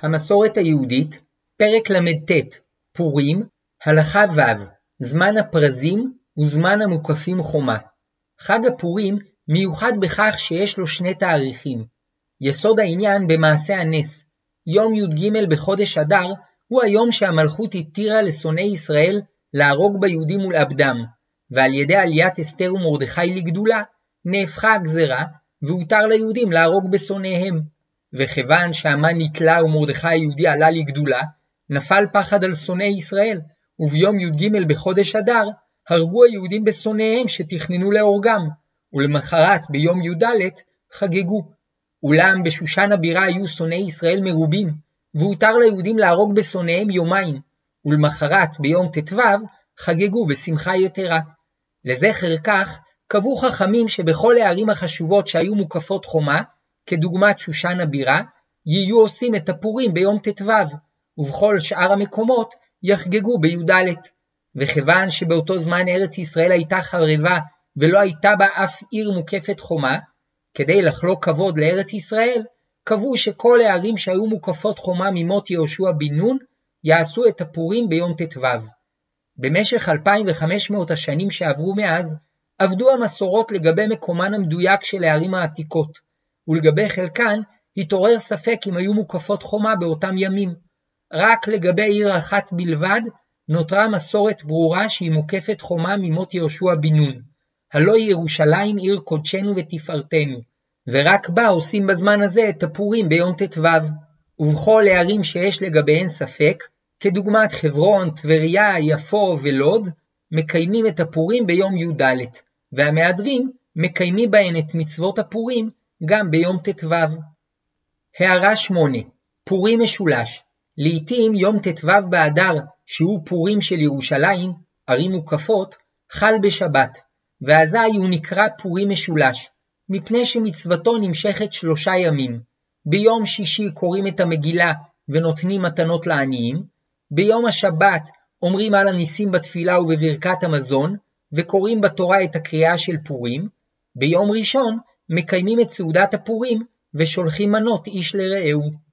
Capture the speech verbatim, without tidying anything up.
המסורת היהודית, פרק למ"ט, פורים, הלכה ו', זמן הפרזים וזמן המוקפים חומה. חג הפורים מיוחד בכך שיש לו שני תאריכים. יסוד העניין במעשה הנס. יום י"ג בחודש אדר הוא היום שהמלכות התירה לשונאי ישראל להרוג ביהודים ולאבדם, ועל ידי עליית אסתר ומרדכי לגדולה נהפכה הגזרה והותר ליהודים להרוג בשונאיהם. וכיוון שהמן נתלה ומרדכי היהודי עלה לגדולה, נפל פחד על שונאי ישראל, וביום י"ג בחודש אדר הרגו היהודים בשונאיהם שתכננו להורגם, ולמחרת ביום י"ד חגגו. אולם בשושן הבירה היו שונאי ישראל מרובים, והותר ליהודים להרוג בשונאיהם יומיים, ולמחרת ביום ט"ו חגגו בשמחה יתרה. לזכר כך קבעו חכמים שבכל הערים החשובות שהיו מוקפות חומה, כדוגמת שושן הבירה, יהיו עושים את הפורים ביום ט"ו, ובכל שאר המקומות יחגגו בי"ד. וכיוון שבאותו זמן ארץ ישראל הייתה חרבה ולא הייתה בה אף עיר מוקפת חומה, כדי לחלוק כבוד לארץ ישראל, קבעו שכל הערים שהיו מוקפות חומה ממות יהושע בן נון, יעשו את הפורים ביום ט"ו. במשך אלפיים וחמש מאות השנים שעברו מאז, עבדו המסורות לגבי מקומן המדויק של הערים העתיקות, ולגבי חלקן התעורר ספק אם היו מוקפות חומה באותם ימים. רק לגבי עיר אחת בלבד נותרה מסורת ברורה שהיא מוקפת חומה ממות יהושע בן נון, הלא היא ירושלים עיר קודשנו ותפארתנו, ורק בה עושים בזמן הזה את הפורים ביום ט"ו. ובכל הערים שיש לגביהן ספק, כדוגמת חברון, טבריה, יפו ולוד, מקיימים את הפורים ביום י"ד, והמהדרין מקיימים בהן את מצוות הפורים גם ביום ט"ו. הערה שמונה. פורים משולש. לעתים יום ט"ו באדר, שהוא פורים של ירושלים, ערים מוקפות, חל בשבת, ואזי הוא נקרא פורים משולש, מפני שמצוותו נמשכת שלושה ימים. ביום שישי קוראים את המגילה ונותנים מתנות לעניים, ביום השבת אומרים על הניסים בתפילה ובברכת המזון, וקוראים בתורה את הקריאה של פורים, ביום ראשון מקיימים את סעודת הפורים ושולחים מנות איש לרעהו.